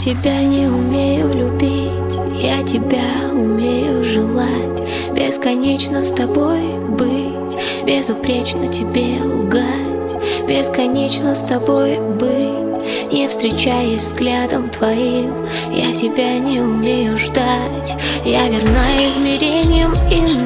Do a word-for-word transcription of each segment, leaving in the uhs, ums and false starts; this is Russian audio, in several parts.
тебя не умею любить, я тебя умею желать. Бесконечно с тобой быть, безупречно тебе лгать. Бесконечно с тобой быть, не встречаясь взглядом твоим. Я тебя не умею ждать, я верна измерениям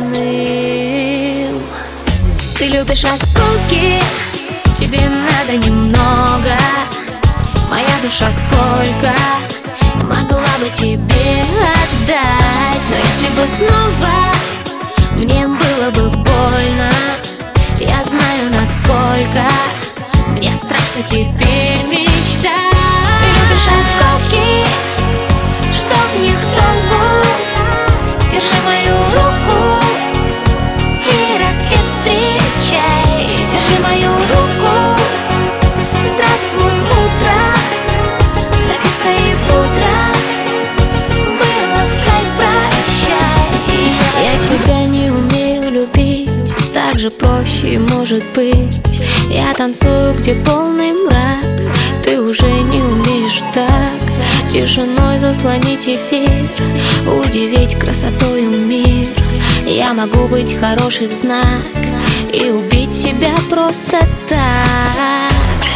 иным. Ты любишь осколки, тебе надо немного. Моя душа сколько могла бы тебе отдать, но если бы снова мне было бы больно, я знаю, насколько мне страшно теперь мечтать. Ты любишь осколки, что в них толку? Держи мою руку и рассвет встречай. Держи мою руку, здравствуй, утро, записка и пудра, было в кайф, прощай. Я тебя не умею любить, так же проще может быть. Я танцую, где полный мрак, ты уже не умеешь так тишиной заслонить эфир, удивить красотою мир. Я могу быть хорошей в знак и убить себя просто так.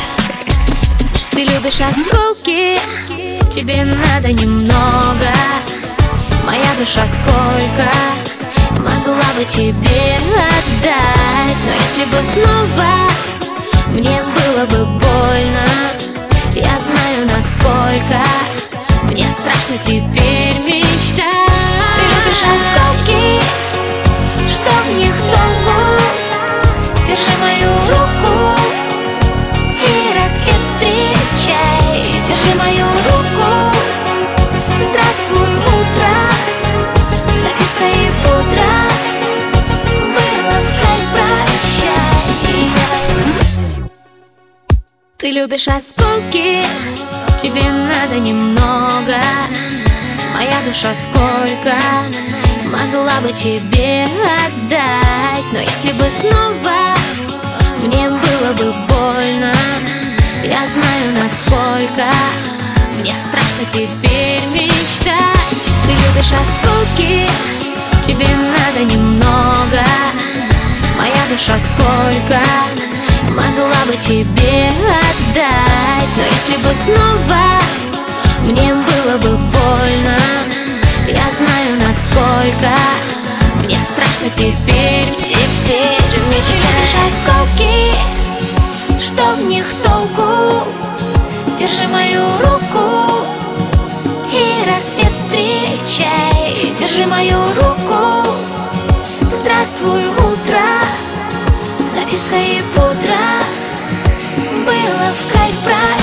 Ты любишь осколки, тебе надо немного. Моя душа сколько могла бы тебе отдать, но если бы снова мне было бы больно, я знаю, насколько мне страшно теперь мечтать. Ты любишь осколки, что в них толку? Держи мою руку и рассвет встречай. Держи мою руку, здравствуй, утро, записка и пудра, было в кайф, прощай. Ты любишь осколки, тебе надо немного. Моя душа сколько могла бы тебе отдать, но если бы снова мне было бы больно, я знаю, насколько мне страшно теперь мечтать. Ты любишь осколки, тебе надо немного. Моя душа сколько могла бы тебе отдать, но если бы снова мне было бы больно, я знаю, насколько мне страшно теперь, теперь мечтать. Ты любишь осколки, что в них толку? Держи мою руку и рассвет встречай. Держи мою руку, здравствуй, утро, записка и пудра, было в кайф, прощай.